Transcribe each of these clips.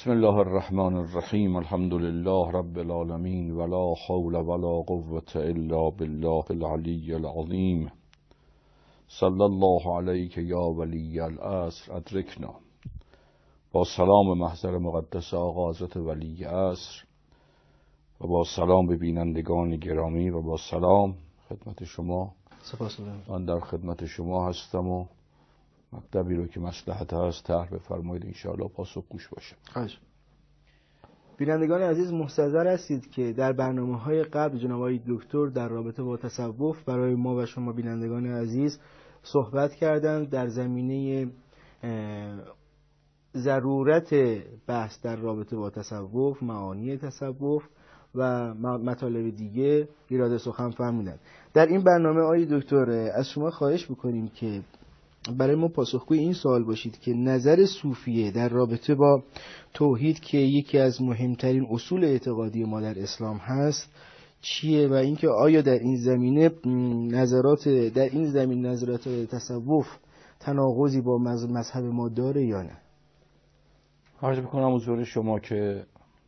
بسم الله الرحمن الرحیم. الحمد لله رب العالمین ولا حول ولا قوة الا بالله العلی العظیم. صلی الله علیک یا ولی العصر ادرکنا. با سلام محضر مقدس آقا حضرت ولی عصر و با سلام به بینندگان گرامی و با سلام خدمت شما. من در خدمت شما هستم و مطلبی رو که مصلحت هست طرح بفرمایید، انشاءالله پاسخ گوش باشه. بینندگان عزیز، محتضر هستید که در برنامه‌های قبل جناب آقای دکتر در رابطه با تصوف برای ما و شما بینندگان عزیز صحبت کردند در زمینه ضرورت بحث در رابطه با تصوف، معانی تصوف و مطالب دیگه ایراد سخن فرمودند. در این برنامه آقای دکتر از شما خواهش می‌کنیم که برای ما پاسخگوی این سوال باشید که نظر صوفیه در رابطه با توحید که یکی از مهمترین اصول اعتقادی ما در اسلام هست چیه و اینکه آیا در این زمینه نظرات تصوف تناقضی با مذهب ما داره یا نه؟ عرض می‌کنم حضور شما که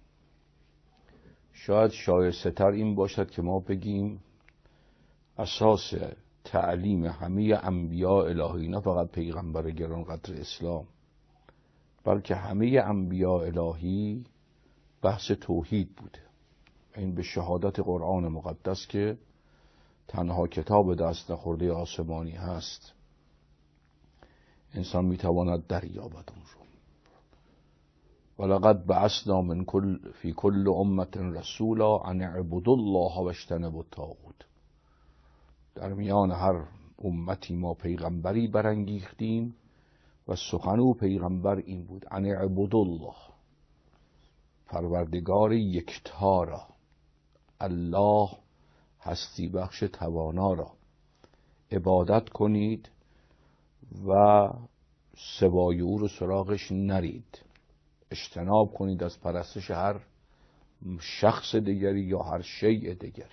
شاید شایسته‌تر این باشد که ما بگیم اساس تعلیم همه انبیاء الهی، نه فقط پیغمبر گرانقدر اسلام، بلکه همه انبیاء الهی بحث توحید بوده. این به شهادت قرآن مقدس که تنها کتاب دست نخورده آسمانی هست انسان میتواند دریابد اون رو. ولقد بعثنا فی کل امة رسولا ان اعبدوا الله واجتنبوا الطاغوت. در میان هر امتی ما پیغمبری برانگیختیم و سخن او پیغمبر این بود: ان اعبدوا الله، پروردگار یکتا را، الله هستی بخش توانا را عبادت کنید و سوای او رو سراغش نرید، اجتناب کنید از پرستش هر شخص دیگری یا هر شیء دیگری.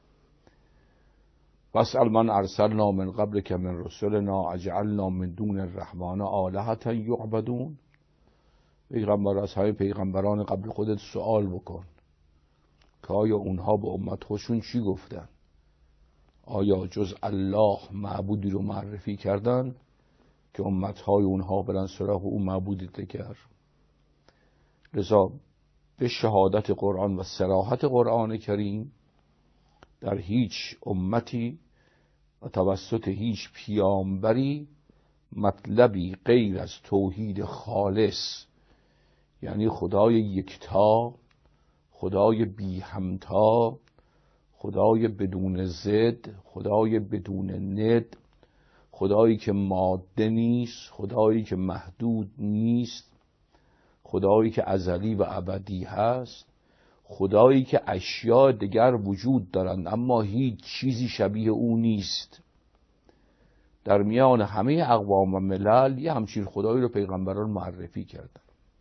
واسأل من ارسلنا من قبلک من رسلنا اجعلنا من دون الرحمن آلهة یعبدون. پیغمبر از های پیغمبران قبل خودت سوال بکن که آیا اونها به امت خودشون چی گفتن؟ آیا جز الله معبودی رو معرفی کردن که امتهای اونها برن سراغ اون معبودی دیگر؟ لذا به شهادت قرآن و صراحت قرآن کریم در هیچ امتی و توسط هیچ پیامبری مطلبی غیر از توحید خالص، یعنی خدای یکتا، خدای بی همتا، خدای بدون ضد، خدای بدون ند، خدایی که ماده نیست، خدایی که محدود نیست، خدایی که ازلی و ابدی هست، خدایی که اشیاء دیگر وجود دارند اما هیچ چیزی شبیه او نیست. در میان همه اقوام و ملل یه همچین خدایی رو پیغمبران معرفی کردن.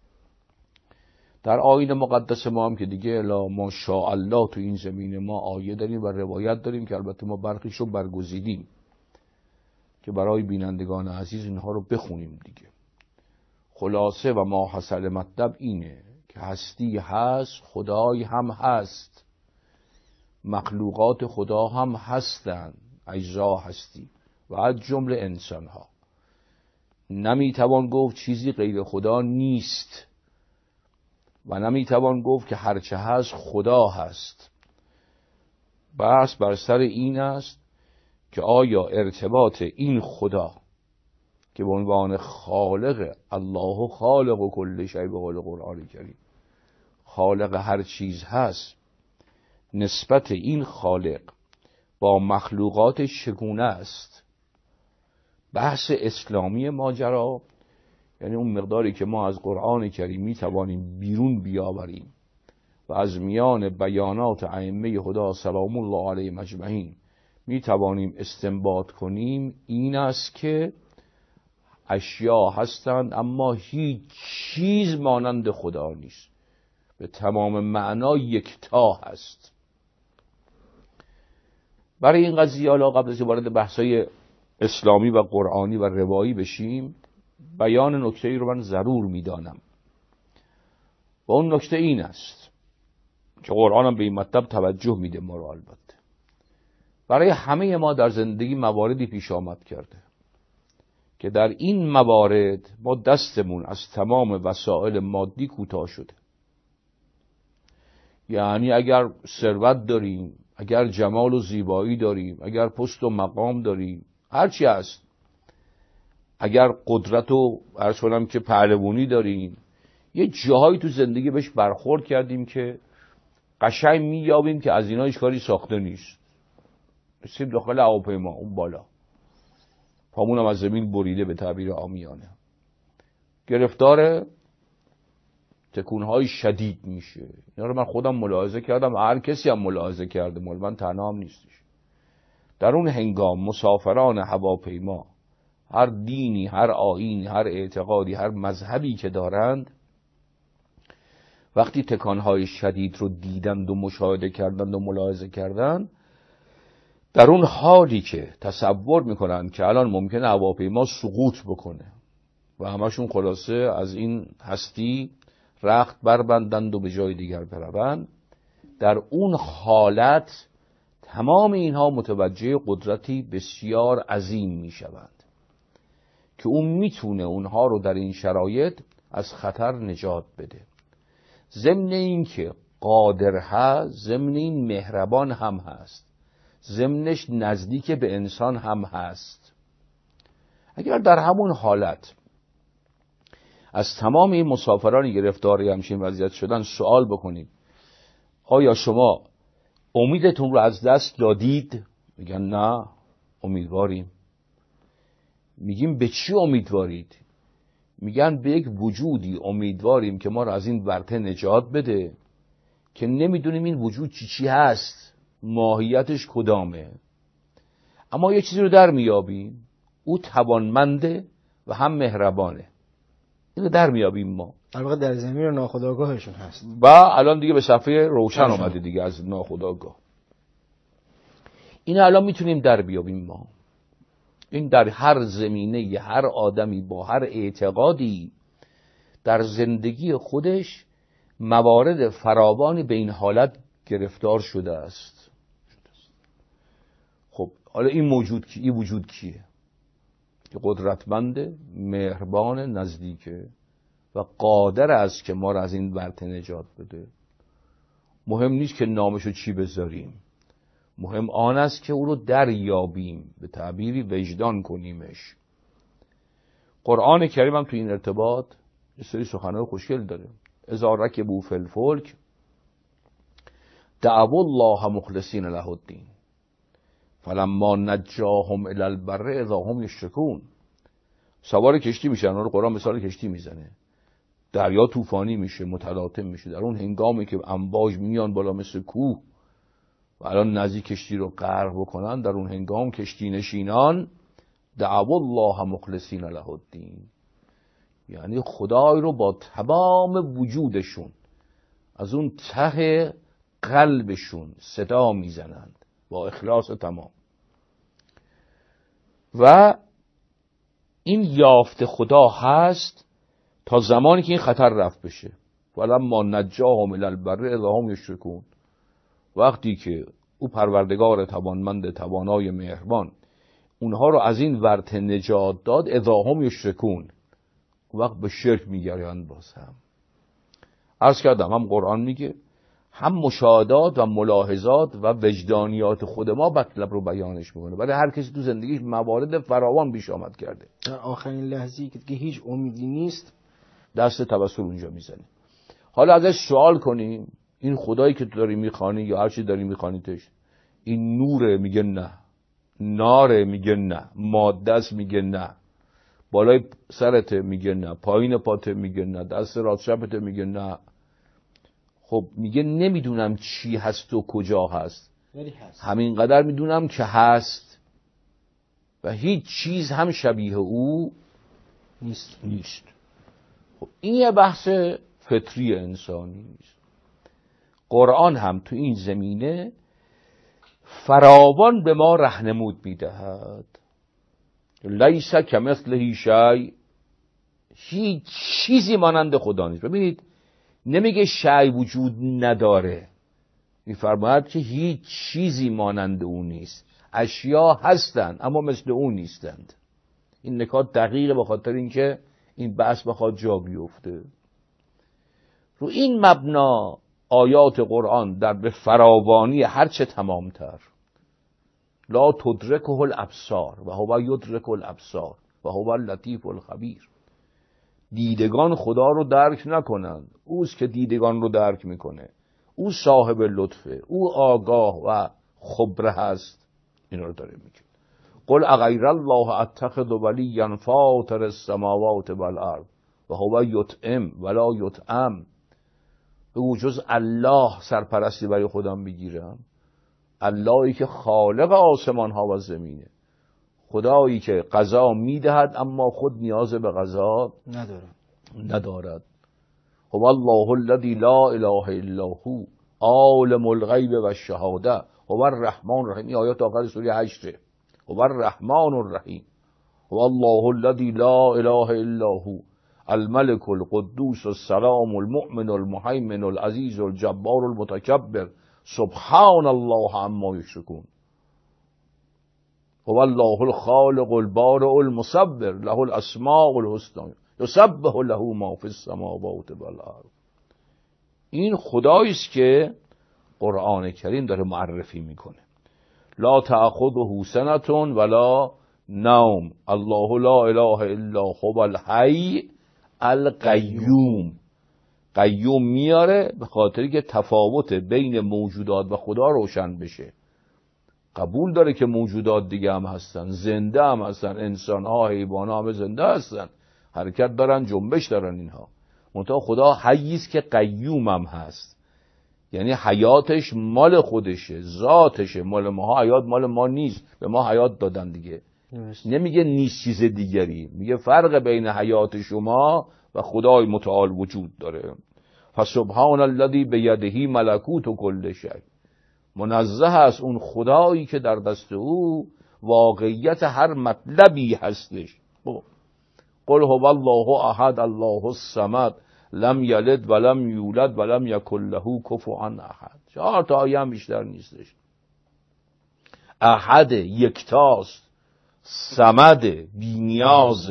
در آیین مقدس ما هم که دیگه الا ماشاءالله تو این زمین ما آیه داریم و روایت داریم که البته ما برخیش رو برگزیدیم که برای بینندگان عزیز اینها رو بخونیم دیگه. خلاصه و ما حاصل مطلب اینه که هستی هست، خدای هم هست، مخلوقات خدا هم هستند، اجزا هستی و از جمله انسان ها. نمیتوان گفت چیزی غیر خدا نیست و نمیتوان گفت که هرچه هست خدا هست. بحث بر سر این است که آیا ارتباط این خدا که به عنوان خالق، الله خالق و کل شیء به قول قرآن کریم خالق هر چیز هست، نسبت این خالق با مخلوقات چگونه است؟ بحث اسلامی ماجرا یعنی اون مقداری که ما از قرآن کریم می توانیم بیرون بیاوریم و از میان بیانات ائمه خدا سلام الله علیهم اجمعین می توانیم استنباط کنیم این است که اشیاء هستند اما هیچ چیز مانند خدا نیست، به تمام معنا یکتا هست. برای این قضیه حالا قبل از وارد بحث‌های اسلامی و قرآنی و روایی بشیم بیان نکته‌ای رو من ضرور می‌دانم. و اون نکته این است که قرآن هم به این مطلب توجه میده ما رو. البته برای همه ما در زندگی مواردی پیش آمد کرده که در این موارد ما دستمون از تمام وسایل مادی کوتاه شده. یعنی اگر ثروت داریم، اگر جمال و زیبایی داریم، اگر پست و مقام داریم، هرچی هست، اگر قدرت و عرض کنم که پهلوانی داریم، یه جاهایی تو زندگی بهش برخورد کردیم که قشنگ میابیم که از اینا هیچ کاری ساخته نیست. رسیم داخل هواپیما اون بالا، پامونم از زمین بریده به تعبیر عامیانه، گرفتار تکونهای شدید میشه. اینا رو من خودم ملاحظه کردم، هر کسی هم ملاحظه کرده، مال من تنها هم نیستش. در اون هنگام مسافران هواپیما، هر دینی، هر آیینی، هر اعتقادی، هر مذهبی که دارند، وقتی تکانهای شدید رو دیدند و مشاهده کردند و ملاحظه کردند، در اون حالی که تصور میکنن که الان ممکنه هواپیما سقوط بکنه و همشون خلاصه از این هستی رخت بربندند و به جای دیگر بروند، در اون حالت تمام اینها متوجه قدرتی بسیار عظیم میشوند که اون میتونه اونها رو در این شرایط از خطر نجات بده. ضمن این که قادر هست، ضمن این مهربان هم هست، ضمنش نزدیک به انسان هم هست. اگر در همون حالت از تمام این مسافرانی گرفتاری همچین وضعیت شدن سوال بکنیم آیا شما امیدتون رو از دست دادید؟ میگن نه، امیدواریم. میگیم به چی امیدوارید؟ میگن به یک وجودی امیدواریم که ما رو از این ورطه نجات بده که نمیدونیم این وجود چی هست، ماهیتش کدامه، اما یه چیزی رو در میابیم، او توانمنده و هم مهربانه. اینو در میابیم ما. در واقع در زمین ناخودآگاهشون هست و الان دیگه به صفحه روشن آمده دیگه از ناخودآگاه. این الان میتونیم در بیابیم ما. این در هر زمینه، هر آدمی با هر اعتقادی در زندگی خودش موارد فراوانی به این حالت گرفتار شده است. خب حالا این وجود کیه؟ که قدرتمنده، مهربان، نزدیکه و قادر است که ما را از این ورطه نجات بده. مهم نیست که نامشو چی بذاریم، مهم آن است که او رو دریابیم، به تعبیری وجدان کنیمش. قرآن کریم هم تو این ارتباط یه سری سخنهای خوشگل داره. اذا رکبوا فی الفلک دعوا الله مخلصین له الدین فلما نجاهم الی البر اذا هم یشرکون. سوار کشتی میشن، اون رو قرآن مثال کشتی میزنه، دریا طوفانی میشه، متلاطم میشه، در اون هنگامی که امواج میان بالا مثل کوه و الان نزدیک کشتی رو غرق بکنن، در اون هنگام کشتی نشینان دعوا الله مخلصین له الدین، یعنی خدای رو با تمام وجودشون از اون ته قلبشون صدا میزنند با اخلاص تمام. و این یافت خدا هست تا زمانی که این خطر رفت بشه. فلما نجاهم الی البر اذا هم یشرکون، وقتی که او پروردگار توانمند توانای مهربان اونها رو از این ورطه نجات داد، اذا هم یشرکون، وقت به شرک میگریند. باز هم عرض کردم هم قرآن میگه، هم مشاهدات و ملاحظات و وجدانیات خود ما مطلب رو بیانش میکنه. برای هر کسی تو زندگیش موارد فراوان پیش آمد کرده، در آخرین لحظه‌ای که هیچ امیدی نیست دست توسل اونجا میزنه. حالا ازش سوال کنیم این خدایی که تو داری میخوانی یا هر چی داری میخوانیتش این نوره؟ میگه نه. ناره؟ میگه نه. ماده است؟ میگه نه. بالای سرته؟ میگه نه. پایین پاته؟ میگه نه. دست راست چپته؟ میگه نه. خب میگه نمیدونم چی هست و کجا هست، همینقدر میدونم که هست و هیچ چیز هم شبیه او نیست. خب این یه بحث فطری انسانی است. قرآن هم تو این زمینه فراوان به ما راهنمود میدهد. لیس کمثله شیء، هیچ چیزی مانند خدا نیست. ببینید نمیگه شیء وجود نداره، میفرماید که هیچ چیزی مانند او نیست. اشیا هستند اما مثل او نیستند. این نکات دقیقه به خاطر اینکه این بحث بخواد جا بیفته. رو این مبنا آیات قرآن در به فراوانی هرچه تمامتر، لا تدرکه الابصار و هو یدرک الابصار و هو اللطیف الخبیر، دیدگان خدا رو درک نکنند، اوست که دیدگان رو درک میکنه، او صاحب لطفه، او آگاه و خبره هست. این رو داره میگه. قل اغیر الله اتخذ ولیا فاطر السماوات والارض و هو یطعم ولا یطعم، بگو جز الله سرپرستی برای خودم بگیرم؟ اللهی که خالق آسمان ها و زمینه، خدایی که قضا میدهد اما خود نیاز به قضا ندارد. هو الله الذی لا اله الا هو عالم الغیب و الشهاده هو الرحمن الرحیم. این آیات آخر سوره 8. هو الرحمن الرحیم. هو الله الذی لا اله الا هو الملك القدوس السلام المؤمن المهيمن العزيز الجبار المتكبر سبحان الله عما يشركون. هو الله الخالق البارئ المصور له الاسماء الحسنى یسبح له ما فی السماوات والارض. این خدایی است که قرآن کریم داره معرفی میکنه. لا تأخذه سنة ولا نوم الله لا اله الا هو الحی القیوم. قیوم میاره به خاطری که تفاوت بین موجودات و خدا روشن بشه. قبول داره که موجودات دیگه هم هستن، زنده هم هستن، انسان ها حیوان ها هم زنده هستن، حرکت دارن، جنبش دارن اینها. منتها خدا حیی است که قیوم هم هست، یعنی حیاتش مال خودشه، ذاتشه. مال ما حیات مال ما نیست، به ما حیات دادن دیگه. نمیگه نیست چیز دیگری، میگه فرق بین حیات شما و خدای متعال وجود داره. فسبحان الذی بیده ملکوت کل شیء. منزه است اون خدایی که در دست او واقعیت هر مطلبی هستش. قل هو الله احد الله الصمد لم یلد ولم یولد ولم یکن له کفوا احد. 4 تا آیه هم بیشتر نیستش. احد یکتاست، صمد بی‌نیاز،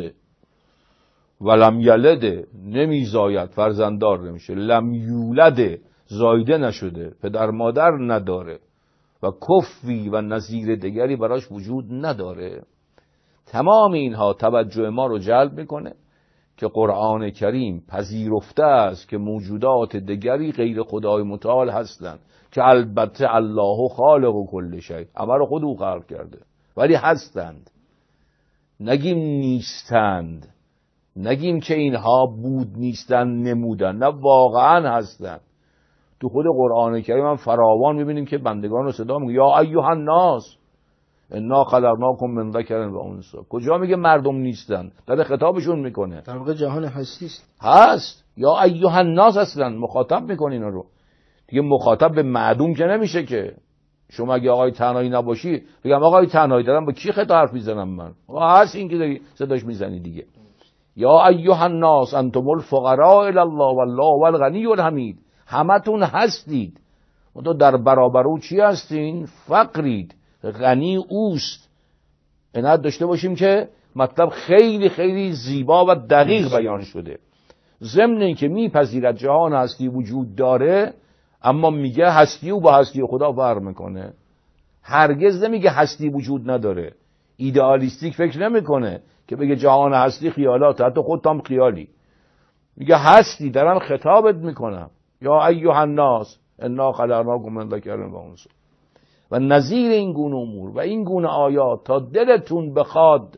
ولم یلد نمیزاید فرزنددار نمیشه، لم یولد زایده نشده پدر مادر نداره، و کفوی و نظیر دیگری براش وجود نداره. تمام اینها توجه ما رو جلب میکنه که قرآن کریم پذیرفته است که موجودات دیگری غیر خدای متعال هستند، که البته الله خالق و کل شیء، همه رو خود او خلق کرده، ولی هستند. نگیم نیستند، نگیم که اینها بود نیستند نمودن، نه واقعا هستند. تو خود قرآن کریم هم فراوان میبینیم که بندگان رو صدا میگه یا ایها الناس انا خلقناکم من ذکر و انثی. کجا میگه مردم نیستن؟ داره خطابشون میکنه. در واقع جهان هستی است. هست. یا ایها الناس اصلا مخاطب میکنه اینا رو. دیگه مخاطب به معدوم که نمیشه که. شما اگه آقای تنهایی نباشی بگم آقای تنهایی دارم با کی خطاب حرف میزنم من؟ هست این که داری صداش میزنی دیگه. یا ایها الناس انتم الفقراء الی الله والله الغنی الحمید. همتون هستید. تو در برابر او چی هستین؟ فقرید. غنی اوست. عنایت داشته باشیم که مطلب خیلی خیلی زیبا و دقیق بیان شده. ضمن این که میپذیرد جهان هستی وجود داره، اما میگه هستی او با هستی خدا فرق میکنه. هرگز نمیگه هستی وجود نداره. ایدئالیستیک فکر نمیکنه که بگه جهان هستی خیالات، حتی خودت هم خیالی. میگه هستی، دارم خطابت میکنم. یا ایها الناس انا خلقناکم من ذکر و انثی. و نظیر این گونه امور و این گونه آیات تا دلتون بخواد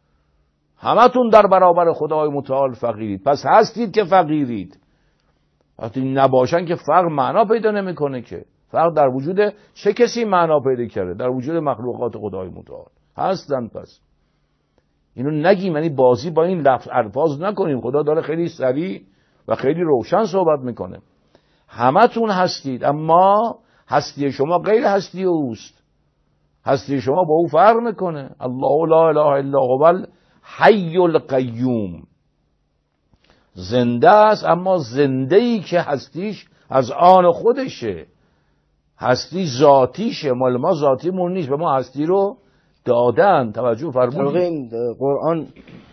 همتون در برابر خدای متعال فقیرید. پس هستید که فقیرید. وقتی نباشن که فقر معنا پیدا نمیکنه. که فقر در وجود چه کسی معنا پیدا کرده؟ در وجود مخلوقات خدای متعال هستن. پس اینو نگیم، یعنی بازی با این لفظ الفاظ نکنیم. خدا داره خیلی سریع و خیلی روشن صحبت میکنه. همتون هستید، اما هستی شما غیر هستی اوست. هستی شما با او فرق میکنه. الله لا اله الا هو الحی القیوم. زنده است، اما زنده‌ای که هستیش از آن خودشه، هستی ذاتیشه، مال ما ذاتیمون نیست، به ما هستی رو دادن. توجه فرمودید. این قرآن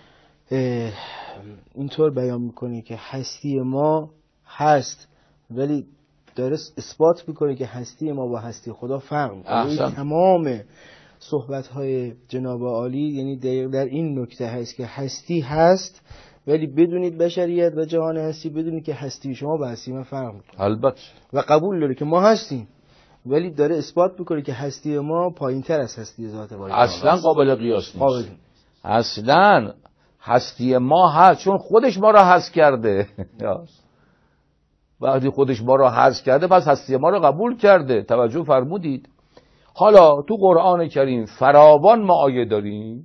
اینطور بیان میکنه که هستی ما هست، ولی داره اثبات میکنه که هستی ما با هستی خدا فرق میکنه. تمام صحبت‌های جناب عالی یعنی در این نکته هست که هستی هست، ولی بدونید بشریت و جهان هستی بدونید که هستی شما با هستی من فرق میکنه. البته. و قبول داره که ما هستیم، ولی داره اثبات میکنه که هستی ما پایین‌تر از هستی ذات باری. اصلا قابل قیاس نیست. اصلا هستی ما هست، چون خودش ما را حذف کرده. وقتی خودش ما را حذف کرده پس هستی ما را قبول کرده. توجه فرمودید. حالا تو قرآن کریم فراوان ما آیه داریم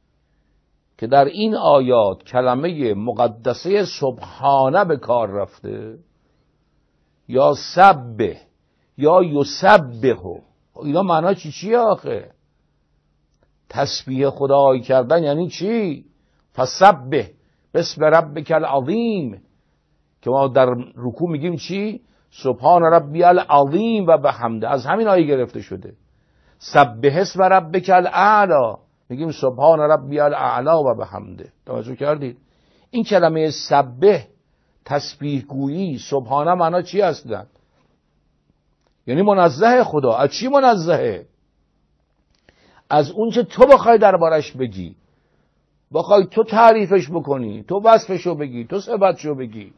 که در این آیات کلمه مقدسه سبحانه به کار رفته، یا سبه یا یسبه. اینا معنی چیه آخه؟ تسبیح خدای کردن یعنی چی؟ فسبح باسم ربک العظیم، که ما در رکوع میگیم چی؟ سبحان ربی العظیم و بحمده، از همین آیه گرفته شده. سبح اسم ربک الاعلی، میگیم سبحان ربی الاعلی و بحمده. توجه کردید؟ این کلمه سبح، تسبیح گویی، سبحانه معنا چی هستن؟ یعنی منزه خدا. از چی منزهه؟ از اون چه تو بخوای دربارش بگی، بخوای تو تعریفش بکنی، تو وصفشو بگی، تو صفتشو بگی.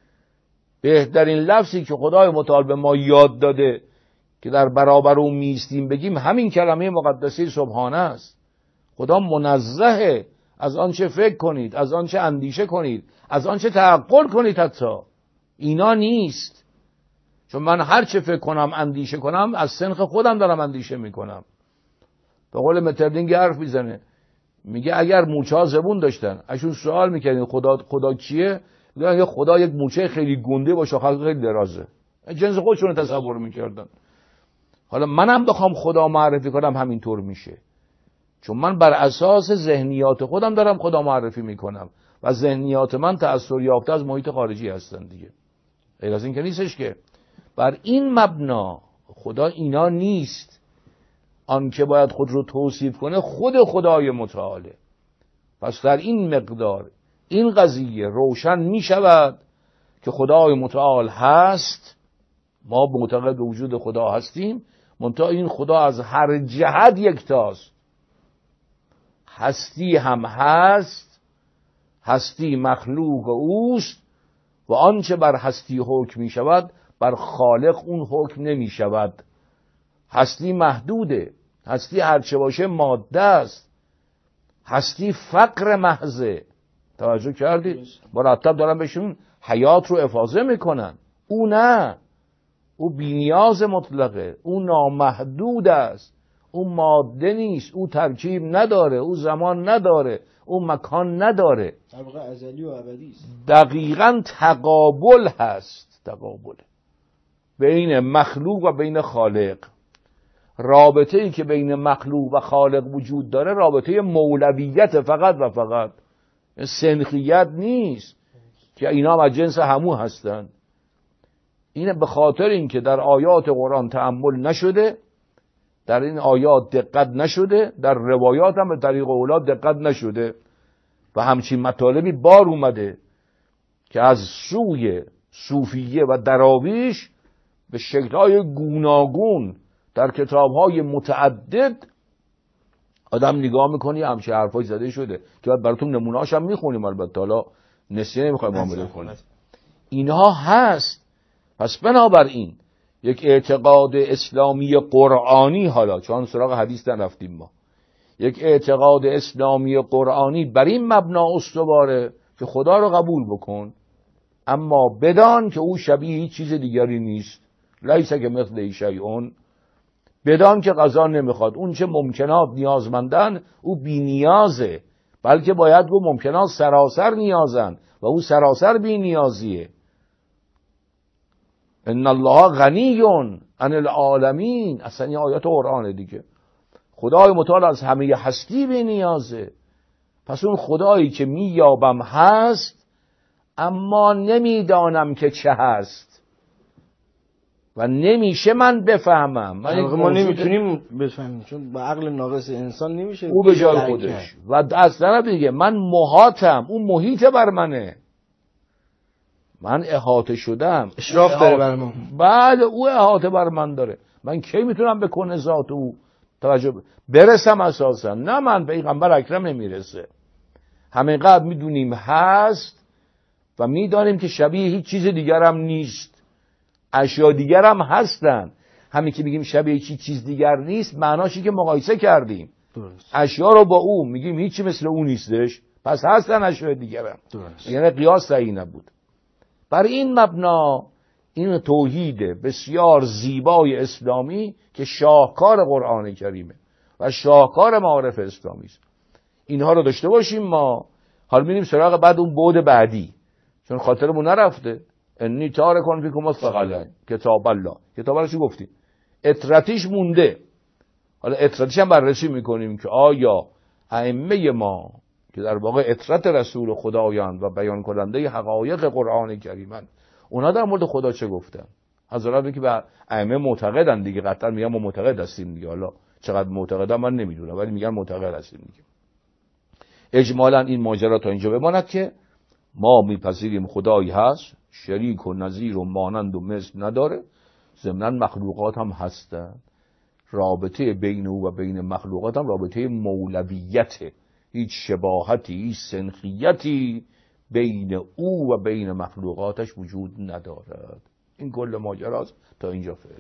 بهترین لفظی که خدای متعال به ما یاد داده که در برابر اون میستیم بگیم همین کلمه مقدسه سبحانه است. خدا منزهه از آنچه فکر کنید، از آنچه اندیشه کنید، از آنچه تعقل کنید. حتی اینا نیست، چون من هر چه فکر کنم اندیشه کنم از سنخ خودم دارم اندیشه میکنم. به قول متردینگ حرف میزنه، میگه اگر موچه ها زبون داشتن اشون سوال میکردین خدا کیه، میگن خدا یک موچه خیلی گنده با شاخه خیلی درازه، جنس خودشون تصور میکردن. حالا منم بخوام خدا معرفی کنم همینطور میشه، چون من بر اساس ذهنیات خودم دارم خدا معرفی میکنم و ذهنیات من تأثیر یافته از محیط خارجی هستن دیگه. غیر از این که نیستش که بر این مبنا خدا اینا نیست. آن که باید خود رو توصیف کنه خود خدای متعاله. پس در این مقدار این قضیه روشن می شود که خدای متعال هست، ما معتقد به وجود خدا هستیم، منتها این خدا از هر جهت یکتاست. هستی هم هست، هستی مخلوق اوست و آنچه بر هستی حکم می شود بر خالق اون حکم نمی شود. هستی محدوده، هستی هرچه باشه ماده است، هستی فقر محضه. توجه کردید؟ مرتب دارن بهشون حیات رو افاضه میکنن. او نه، او بی‌نیاز مطلقه، او نامحدود است، او ماده نیست، او ترکیب نداره، او زمان نداره، او مکان نداره، طبقه ازلی و ابدی است. دقیقاً تقابل هست، تقابل بین مخلوق و بین خالق. رابطه ای که بین مخلوق و خالق وجود داره رابطه مولویت فقط و فقط، سنخیت نیست که اینا هم از جنس همو هستن. اینه به خاطر اینکه در آیات قرآن تأمل نشده، در این آیات دقت نشده، در روایات هم به طریق اولاد دقت نشده و همچین مطالبی بار اومده که از سوی صوفیه و دراویش به شکل‌های گوناگون در کتاب‌های متعدد آدم نگاه می‌کنی همچین حرفایی زده شده که بعد براتون نمونه‌اش هم می‌خونیم. البته حالا نسیه نمی‌خوایم معامله کنیم. اینها هست. پس بنابراین یک اعتقاد اسلامی قرآنی، حالا چون سراغ حدیث نرفتیم ما، یک اعتقاد اسلامی قرآنی بر این مبنا استواره که خدا رو قبول بکن، اما بدان که او شبیه هیچ چیز دیگری نیست، لیس کمثله شیء، بدان که قضا نمیخواد، اون چه ممکنات نیازمندن او بی نیازه، بلکه باید گفت ممکنات سراسر نیازن و او سراسر بی نیازیه. ان الله غنی عن العالمین، اصلا این آیات قرآنه دیگه. خدای متعال از همه هستی بی نیازه. پس اون خدایی که مییابم هست، اما نمیدانم که چه هست و نمیشه من بفهمم. ما نمیتونیم بفهمیم چون با عقل ناقص انسان نمیشه. او به جای خودش و اصلا دیگه من محاطم، اون محیط بر منه، من احاطه شدم، اشراف داره بر من. بعد او احاطه بر من داره. من کی میتونم به کن ذات او توجه برسم؟ اساسا نه، من پیغمبر اکرم نمیرسه. همینقدر میدونیم هست و میدانیم که شبیه هیچ چیز دیگر هم نیست. اشیا دیگر هم هستن. همین که میگیم شبیه هیچ چیز دیگر نیست معناشی که مقایسه کردیم. درست. اشیا رو با او میگیم هیچی مثل او نیستش، پس هستن اشیا دیگر هم. درست. یعنی قیاس صحیح نبود. بر این مبنا این توحید بسیار زیبای اسلامی که شاهکار قرآن کریمه و شاهکار معارف اسلامی است، اینها رو داشته باشیم. ما حالا میریم سراغ بعد اون بعد بعدی، چون خاطرمون نرفته. انی تارکون فیکم الثقلین کتاب الله. کتاب الله چی گفتیم؟ اطرتیش مونده. حالا اطرتیش هم بررسی میکنیم که آیا ائمه ما که در واقع اطرت رسول خدایان و بیان کننده حقایق قرآن کریمن، اونا در مورد خدا چه گفتن؟ حضرات که به ائمه معتقدن دیگه، قطعا میگن ما معتقد هستیم دیگه. حالا چقدر معتقدن من نمیدونم، ولی میگن معتقد هستیم دیگه. اجمالا این ماجرا تا اینجا بماند که ما میپذیریم خدایی هست، شریک و نظیر و مانند و مثل نداره، ضمناً مخلوقات هم هستن. رابطه بین او و بین مخلوقات هم رابطه مولویته، هیچ شباهتی، هیچ سنخیتی بین او و بین مخلوقاتش وجود ندارد. این کل ماجراست تا اینجا فعلا.